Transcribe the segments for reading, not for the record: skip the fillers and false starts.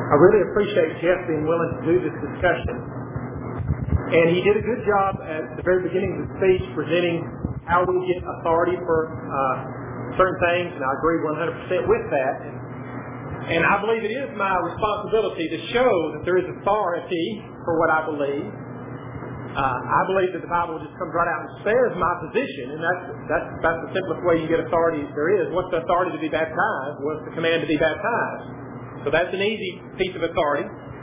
I really appreciate Jeff being willing to do this discussion. And he did a good job at the very beginning of the speech presenting how we get authority for certain things, and I agree 100% with that. And I believe it is my responsibility to show that there is authority for what I believe. I believe that the Bible just comes right out and says my position, and that's about the simplest way you get authority there is. What's the authority to be baptized? What's the command to be baptized? So that's an easy piece of authority.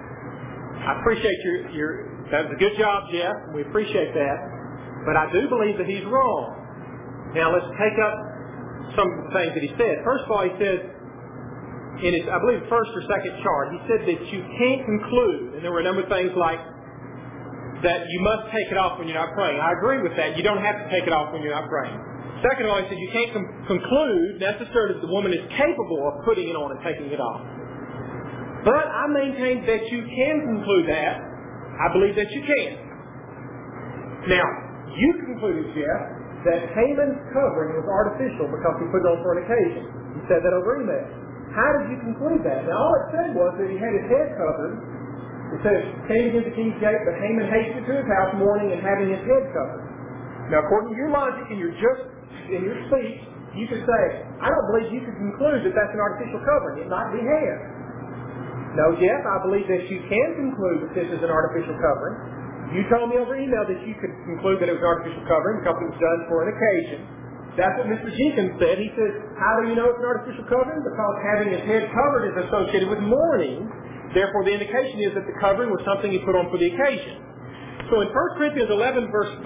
I appreciate that was a good job, Jeff. We appreciate that. But I do believe that he's wrong. Now let's take up some of the things that he said. First of all, he said, in his, I believe, first or second chart, he said that you can't conclude, and there were a number of things like that you must take it off when you're not praying. I agree with that. You don't have to take it off when you're not praying. Second of all, he said you can't conclude necessarily that the woman is capable of putting it on and taking it off. But I maintain that you can conclude that. I believe that you can. Now, you concluded, Jeff, that Haman's covering was artificial because he put it on for an occasion. You said that over email. How did you conclude that? Now, all it said was that he had his head covered. It says, came against the king's gate, but Haman hasted to his house mourning and having his head covered. Now, according to your logic and your speech, you could say, I don't believe you could conclude that that's an artificial covering. It might be hair. No, Jeff, I believe that you can conclude that this is an artificial covering. You told me over email that you could conclude that it was an artificial covering because it was done for an occasion. That's what Mr. Jenkins said. He says, how do you know it's an artificial covering? Because having his head covered is associated with mourning. Therefore, the indication is that the covering was something he put on for the occasion. So in 1 Corinthians 11, verse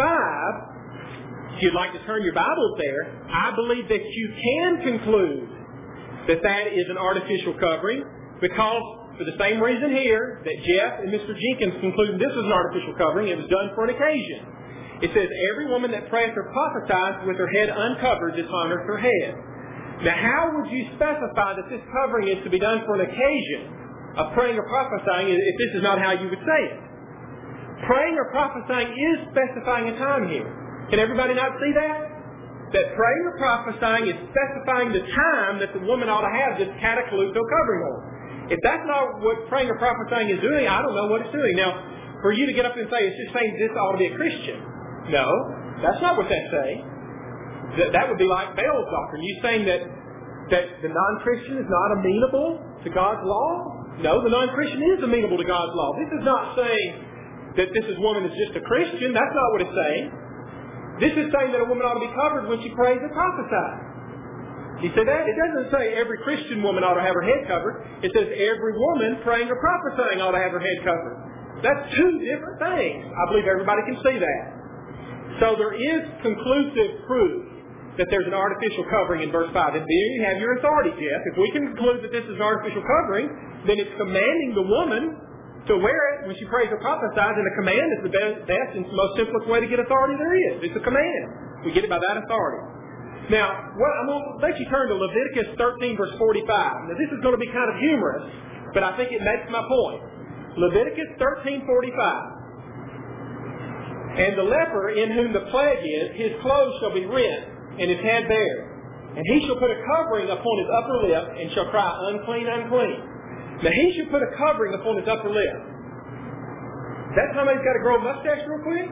5, if you'd like to turn your Bibles there, I believe that you can conclude that that is an artificial covering because for the same reason here that Jeff and Mr. Jenkins concluded this was an artificial covering, it was done for an occasion. It says, every woman that prayeth or prophesies with her head uncovered dishonors her head. Now, how would you specify that this covering is to be done for an occasion of praying or prophesying if this is not how you would say it? Praying or prophesying is specifying a time here. Can everybody not see that? That praying or prophesying is specifying the time that the woman ought to have this cataclysal covering on. If that's not what praying or prophesying is doing, I don't know what it's doing. Now, for you to get up and say, it's just saying this ought to be a Christian. No, that's not what that's saying. That would be like Baal's doctrine. You saying that the non-Christian is not amenable to God's law? No, the non-Christian is amenable to God's law. This is not saying that this woman is just a Christian. That's not what it's saying. This is saying that a woman ought to be covered when she prays or prophesies. You see that? It doesn't say every Christian woman ought to have her head covered. It says every woman praying or prophesying ought to have her head covered. That's two different things. I believe everybody can see that. So there is conclusive proof that there's an artificial covering in verse 5. And there you have your authority, Jeff. If we can conclude that this is an artificial covering, then it's commanding the woman to wear it when she prays or prophesies, and a command is the best and most simplest way to get authority there is. It's a command. We get it by that authority. Now, I'm going to let you turn to Leviticus 13, verse 45. Now, this is going to be kind of humorous, but I think it makes my point. Leviticus 13:45. And the leper in whom the plague is, his clothes shall be rent, and his head bare. And he shall put a covering upon his upper lip, and shall cry, unclean, unclean. Now, he should put a covering upon his upper lip. That somebody's got to grow a mustache real quick?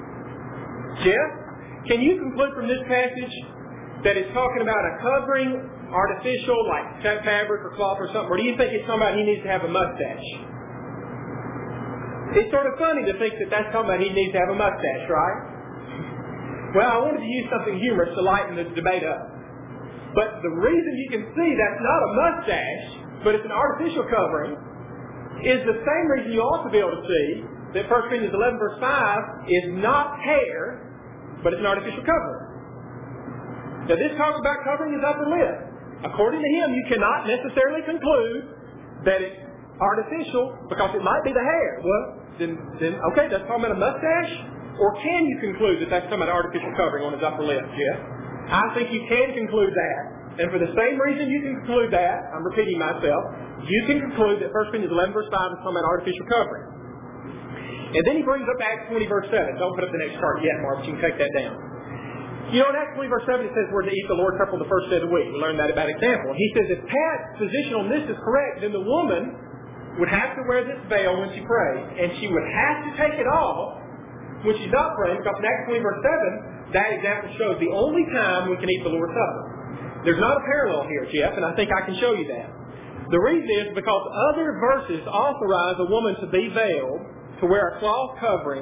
Jeff, can you conclude from this passage that it's talking about a covering, artificial, like fabric or cloth or something? Or do you think it's talking about he needs to have a mustache? It's sort of funny to think that that's talking about he needs to have a mustache, right? Well, I wanted to use something humorous to lighten the debate up. But the reason you can see that's not a mustache, but it's an artificial covering, is the same reason you ought to be able to see that 1 Corinthians 11, verse 5 is not hair, but it's an artificial covering. Now, this talks about covering his upper lip. According to him, you cannot necessarily conclude that it's artificial because it might be the hair. Well, then okay, that's talking about a mustache? Or can you conclude that that's talking about artificial covering on his upper lip, Jeff? I think you can conclude that. And for the same reason you can conclude that, I'm repeating myself, you can conclude that 1 Corinthians 11, verse 5 is talking about artificial covering. And then he brings up Acts 20, verse 7. Don't put up the next chart yet, Mark, but you can take that down. You know, in Acts 20, verse 7, it says we're to eat the Lord's Supper the first day of the week. We learned that about example. He says if Pat's position on this is correct, then the woman would have to wear this veil when she prayed, and she would have to take it off when she's not praying, because in Acts 20 verse 7, that example shows the only time we can eat the Lord's Supper. There's not a parallel here, Jeff, and I think I can show you that. The reason is because other verses authorize a woman to be veiled, to wear a cloth covering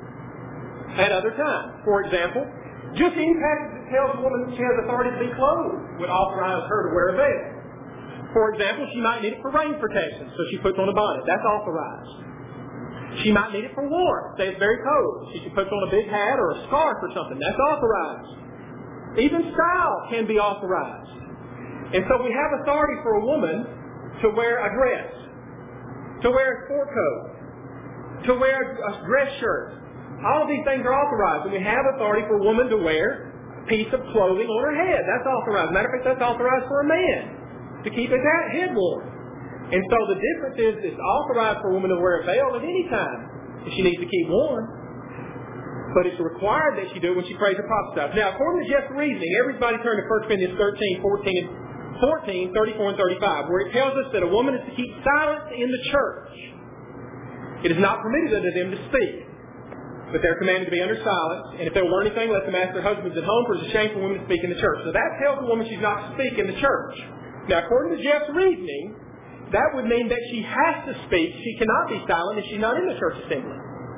at other times. For example, just any passage that tells a woman she has authority to be clothed would authorize her to wear a veil. For example, she might need it for rain protection, so she puts on a bonnet. That's authorized. She might need it for warmth. Say it's very cold. She puts on a big hat or a scarf or something. That's authorized. Even style can be authorized. And so we have authority for a woman to wear a dress, to wear a sport coat, to wear a dress shirt. All of these things are authorized. And we have authority for a woman to wear a piece of clothing on her head. That's authorized. Matter of fact, that's authorized for a man to keep his head warm. And so the difference is it's authorized for a woman to wear a veil at any time if she needs to keep warm. But it's required that she do it when she prays or prophesies. Now, according to Jeff's reasoning, everybody turn to 1 Corinthians 13, 14, 34, and 35, where it tells us that a woman is to keep silence in the church. It is not permitted unto them to speak, but they're commanded to be under silence. And if they'll learn anything, let them ask their husbands at home, for it is a shame for women to speak in the church. So that tells a woman she's not to speak in the church. Now, according to Jeff's reasoning, that would mean that she has to speak. She cannot be silent if she's not in the church assembly.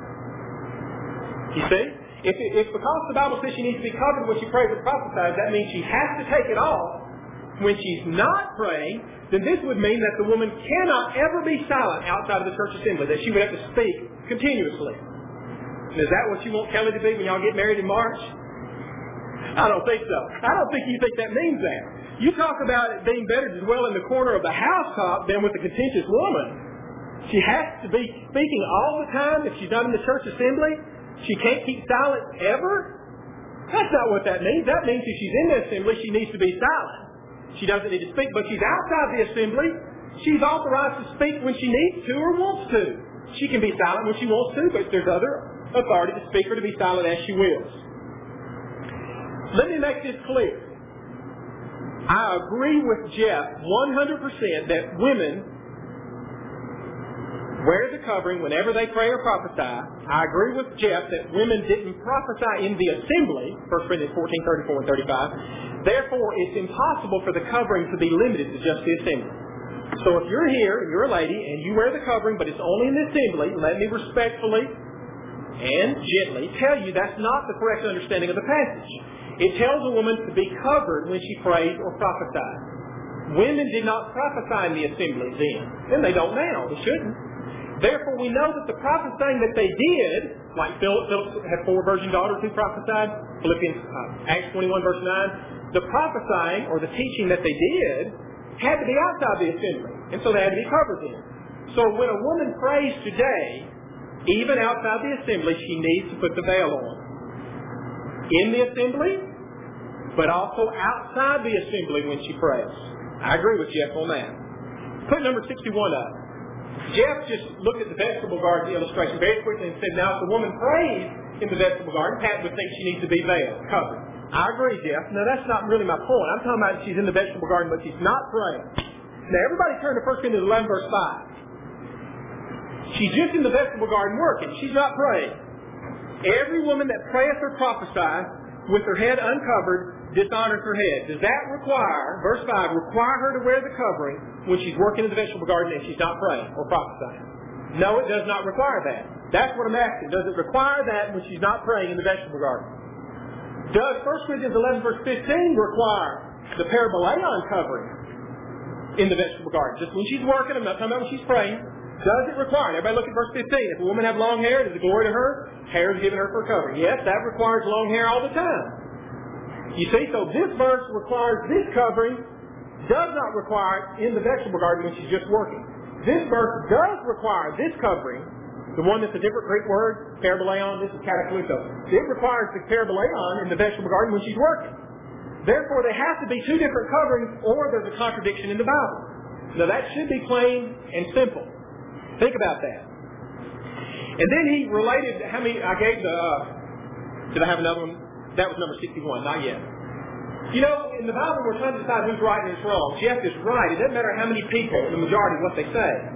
You see? If because the Bible says she needs to be covered when she prays or prophesies, that means she has to take it off when she's not praying, then this would mean that the woman cannot ever be silent outside of the church assembly, that she would have to speak continuously. And is that what you want Kelly to be when y'all get married in March? I don't think so. I don't think you think that means that. You talk about it being better to dwell in the corner of the housetop than with a contentious woman. She has to be speaking all the time if she's not in the church assembly. She can't keep silent ever. That's not what that means. That means if she's in the assembly, she needs to be silent. She doesn't need to speak. But she's outside the assembly. She's authorized to speak when she needs to or wants to. She can be silent when she wants to, but there's other authority to speak or to be silent as she wills. Let me make this clear. I agree with Jeff 100% that women wear the covering whenever they pray or prophesy. I agree with Jeff that women didn't prophesy in the assembly, 1 Corinthians 14, 34, and 35. Therefore, it's impossible for the covering to be limited to just the assembly. So if you're here, and you're a lady, and you wear the covering, but it's only in the assembly, let me respectfully and gently tell you that's not the correct understanding of the passage. It tells a woman to be covered when she prays or prophesies. Women did not prophesy in the assembly then, and they don't now. They shouldn't. Therefore, we know that the prophesying that they did, like Philip had 4 virgin daughters who prophesied, Acts 21 verse 9, the prophesying or the teaching that they did had to be outside the assembly, and so they had to be covered then. So when a woman prays today, even outside the assembly, she needs to put the veil on. In the assembly, but also outside the assembly when she prays. I agree with Jeff on that. Put number 61 up. Jeff just looked at the vegetable garden illustration very quickly and said, now if the woman prays in the vegetable garden, Pat would think she needs to be veiled, covered. I agree, Jeff. Now that's not really my point. I'm talking about she's in the vegetable garden, but she's not praying. Now everybody turn to 1 Corinthians 11 verse 5. She's just in the vegetable garden working. She's not praying. Every woman that prayeth or prophesies with her head uncovered dishonors her head. Does that require, verse 5, require her to wear the covering when she's working in the vegetable garden and she's not praying or prophesying? No, it does not require that. That's what I'm asking. Does it require that when she's not praying in the vegetable garden? Does 1 Corinthians 11 verse 15 require the parabolayon covering in the vegetable garden? Just when she's working, I'm not talking about when she's praying. Does it require? Everybody look at verse 15. If a woman have long hair, does it glory to her? Hair is given her for a covering. Yes, that requires long hair all the time. You see, so this verse requires this covering, does not require it in the vegetable garden when she's just working. This verse does require this covering, the one that's a different Greek word, parabolayon, this is katakluto. It requires the parabolayon in the vegetable garden when she's working. Therefore, they have to be 2 different coverings, or there's a contradiction in the Bible. Now, that should be plain and simple. Think about that. And then he related how many, I gave the, did I have another one? That was number 61, not yet. You know, in the Bible we're trying to decide who's right and who's wrong. Jeff is right. It doesn't matter how many people, the majority, what they say.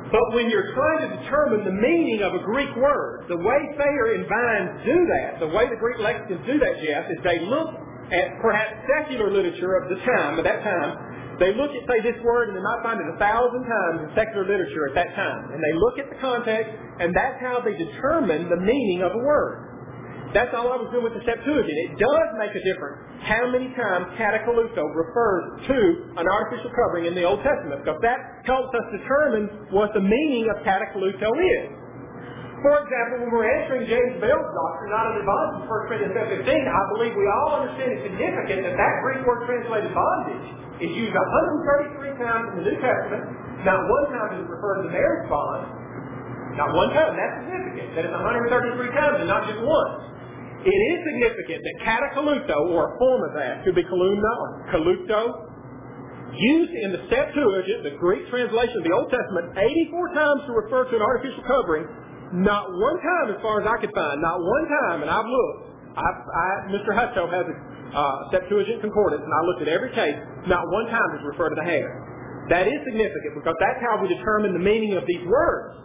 But when you're trying to determine the meaning of a Greek word, the way Thayer and Vines do that, the way the Greek lexicons do that, Jeff, is they look at perhaps secular literature of the time, at that time. They look at, say, this word, and they might find it 1,000 times in secular literature at that time. And they look at the context, and that's how they determine the meaning of a word. That's all I was doing with the Septuagint. It does make a difference how many times katakaluto refers to an artificial covering in the Old Testament, because that helps us determine what the meaning of katakaluto is. For example, when we're answering James Bell's doctrine, not under bondage, 1 Corinthians 15, I believe we all understand it's significant that that Greek word translated bondage is used 133 times in the New Testament. Not one time is it referred to marriage bond. Not one time. That's significant. That it's 133 times and not just once. It is significant that katakaluto, or a form of that, could be kaluna or kaluto, used in the Septuagint, the Greek translation of the Old Testament, 84 times to refer to an artificial covering. Not one time, as far as I could find, not one time, and I've looked. Mr. Hutto has a Septuagint concordance, and I looked at every case. Not one time does it refer to the hair. That is significant, because that's how we determine the meaning of these words.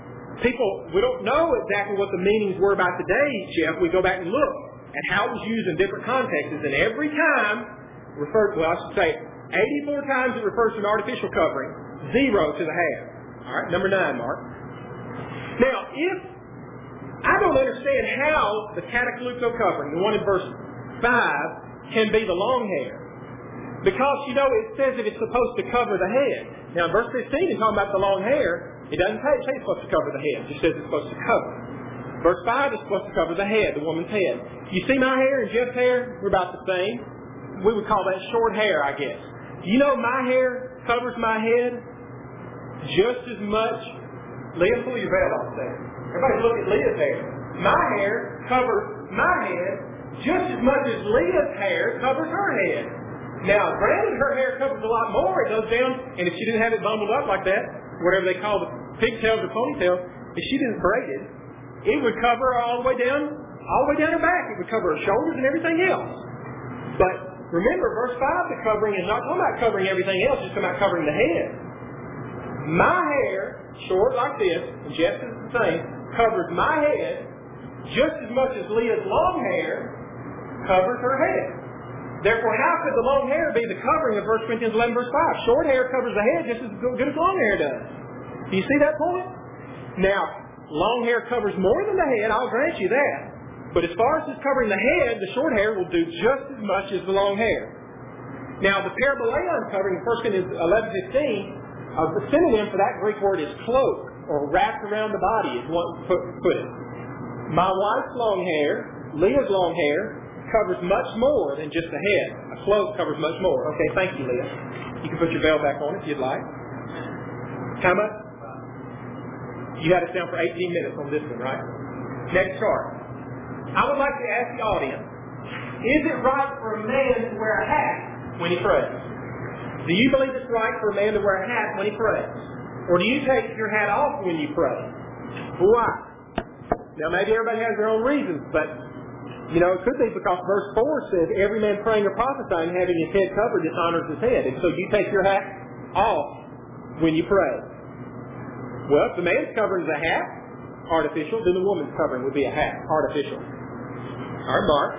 We don't know exactly what the meanings were by today, Jeff. We go back and look at how it was used in different contexts, and every time I should say 84 times it refers to an artificial covering, 0 to the hair. All right, number 9, Mark. Now, if I don't understand how the katakaluto covering, the one in verse 5, can be the long hair, because, it says that it's supposed to cover the head. Now, in verse 15, it's talking about the long hair. It doesn't say it's supposed to cover the head. It just says it's supposed to cover. Verse 5 is supposed to cover the head, the woman's head. You see my hair and Jeff's hair? We're about the same. We would call that short hair, I guess. My hair covers my head just as much. Leah, pull your veil off there. Everybody look at Leah's hair. My hair covers my head just as much as Leah's hair covers her head. Now, granted, her hair covers a lot more. It goes down, and if she didn't have it bundled up like that, whatever they call the pigtails or ponytails, if she didn't braid it, it would cover her all the way down her back. It would cover her shoulders and everything else. But remember, verse 5, the covering is not talking about covering everything else, it's talking about covering the head. My hair, short like this, and Jeff's is the same, covers my head just as much as Leah's long hair covers her head. Therefore, how could the long hair be the covering of 1 Corinthians 11, verse 5? Short hair covers the head just as good as long hair does. Do you see that point? Now, long hair covers more than the head, I'll grant you that. But as far as just covering the head, the short hair will do just as much as the long hair. Now, the paraboleon covering in 1 Corinthians 11:15, the synonym for that Greek word is cloak, or wrapped around the body, is one put it. My wife's long hair, Leah's long hair, covers much more than just the head. A cloak covers much more. Okay, thank you, Leah. You can put your veil back on if you'd like. How much? You had us down for 18 minutes on this one, right? Next chart. I would like to ask the audience, is it right for a man to wear a hat when he prays? Do you believe it's right for a man to wear a hat when he prays? Or do you take your hat off when you pray? Why? Now, maybe everybody has their own reasons, but it could be because verse 4 says, every man praying or prophesying having his head covered dishonors his head. And so you take your hat off when you pray. Well, if the man's covering the hat, artificial, then the woman's covering would be a hat, artificial. All right, Mark.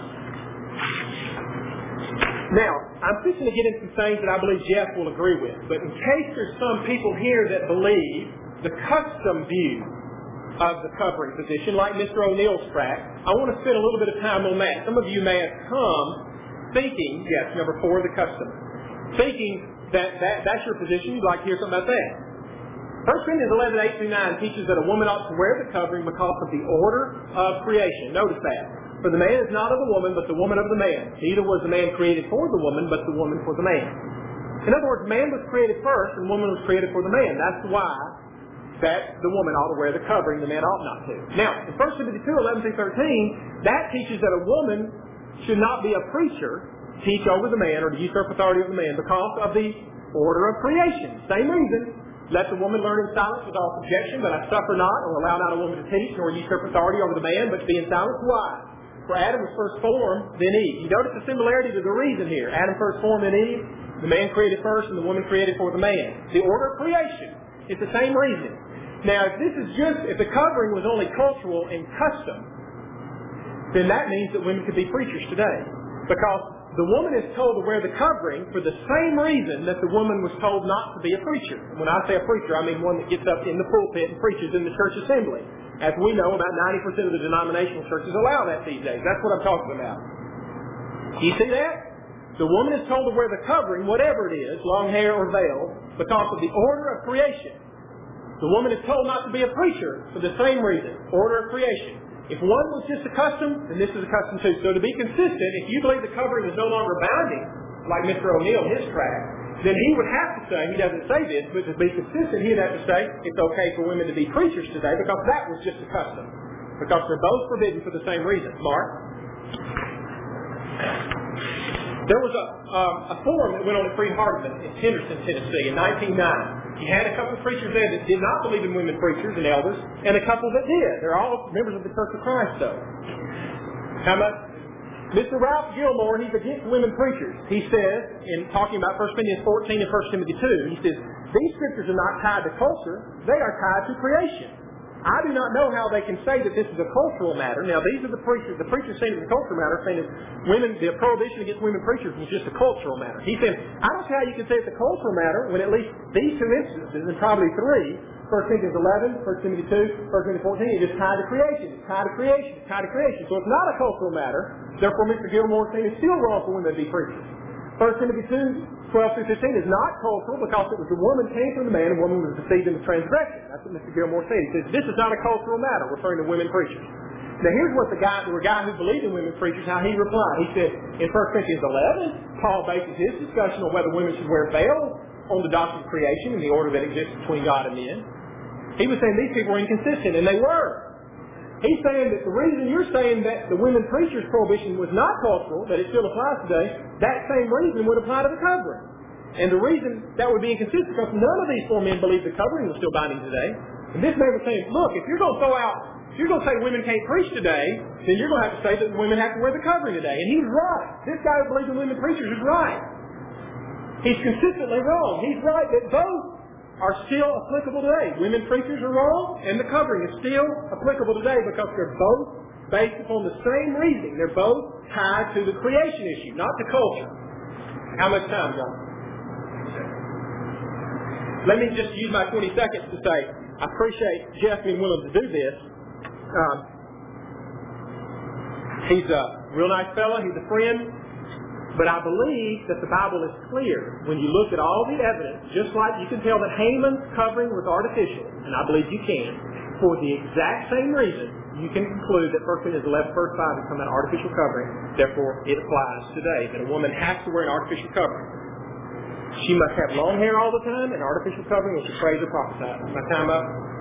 Now, I'm fixing to get into some things that I believe Jeff will agree with. But in case there's some people here that believe the custom view of the covering position, like Mr. O'Neill's track, I want to spend a little bit of time on that. Some of you may have come thinking, yes, number 4, the custom, thinking that's your position, you'd like to hear something about that. 1 Corinthians 11:8-9 teaches that a woman ought to wear the covering because of the order of creation. Notice that. For the man is not of the woman, but the woman of the man. Neither was the man created for the woman, but the woman for the man. In other words, man was created first, and woman was created for the man. That's why that the woman ought to wear the covering, the man ought not to. Now, in 1 Timothy 2:11-13, that teaches that a woman should not be a preacher, teach over the man, or to usurp authority over the man, because of the order of creation. Same reason. Let the woman learn in silence with all subjection, but I suffer not, or allow not a woman to teach, nor usurp authority over the man, but to be in silence. Why? For Adam was first formed, then Eve. You notice the similarity to the reason here. Adam first formed, then Eve. The man created first, and the woman created for the man. The order of creation. It's the same reason. Now, if the covering was only cultural and custom, then that means that women could be preachers today. Because the woman is told to wear the covering for the same reason that the woman was told not to be a preacher. When I say a preacher, I mean one that gets up in the pulpit and preaches in the church assembly. As we know, about 90% of the denominational churches allow that these days. That's what I'm talking about. You see that? The woman is told to wear the covering, whatever it is, long hair or veil, because of the order of creation. The woman is told not to be a preacher for the same reason, order of creation. If one was just a custom, then this is a custom too. So to be consistent, if you believe the covering is no longer bounding, like Mr. O'Neill in his tract, then he would have to say, he doesn't say this, but to be consistent, he'd have to say it's okay for women to be preachers today because that was just a custom. Because they're both forbidden for the same reason. Mark? There was a forum that went on at Freed-Hardeman in Henderson, Tennessee in 1909. You had a couple of preachers there that did not believe in women preachers and elders, and a couple that did. They're all members of the Church of Christ, though. How much? Mr. Ralph Gilmore, he's against women preachers. He says, in talking about 1 Corinthians 14 and 1 Timothy 2, he says, these scriptures are not tied to culture, they are tied to creation. I do not know how they can say that this is a cultural matter. Now, these are the preachers saying it's a cultural matter, saying that the prohibition against women preachers was just a cultural matter. He said, I don't see how you can say it's a cultural matter when at least these two instances, and probably three, 1 Corinthians 11, 1 Timothy 2, 1 Timothy 14, is just tied to creation. It's tied to creation. It's tied to creation. So it's not a cultural matter. Therefore, Mr. Gilmore is saying it's still wrong for women to be preachers. 1 Timothy 2, 12 through 15 is not cultural because it was the woman came from the man and the woman was deceived in the transgression. That's what Mr. Gilmore said. He says, this is not a cultural matter, referring to women preachers. Now here's what the guy who believed in women preachers, how he replied. He said, in 1 Corinthians 11, Paul bases his discussion on whether women should wear veils on the doctrine of creation and the order that exists between God and men. He was saying these people were inconsistent, and they were. He's saying that the reason you're saying that the women preachers' prohibition was not cultural, that it still applies today, that same reason would apply to the covering. And the reason that would be inconsistent because none of these four men believed the covering was still binding today. And this man was saying, look, if you're going to say women can't preach today, then you're going to have to say that women have to wear the covering today. And he was right. This guy who believes in women preachers is right. He's consistently wrong. He's right that both are still applicable today. Women preachers are wrong, and the covering is still applicable today because they're both based upon the same reasoning. They're both tied to the creation issue, not to culture. How much time, John? Let me just use my 20 seconds to say, I appreciate Jeff being willing to do this. He's a real nice fellow. He's a friend. But I believe that the Bible is clear when you look at all the evidence, just like you can tell that Haman's covering was artificial, and I believe you can, for the exact same reason, you can conclude that 1 Corinthians 11, verse 5 is talking about artificial covering, therefore it applies today, that a woman has to wear an artificial covering. She must have long hair all the time and artificial covering when she prays or prophesies. My time up?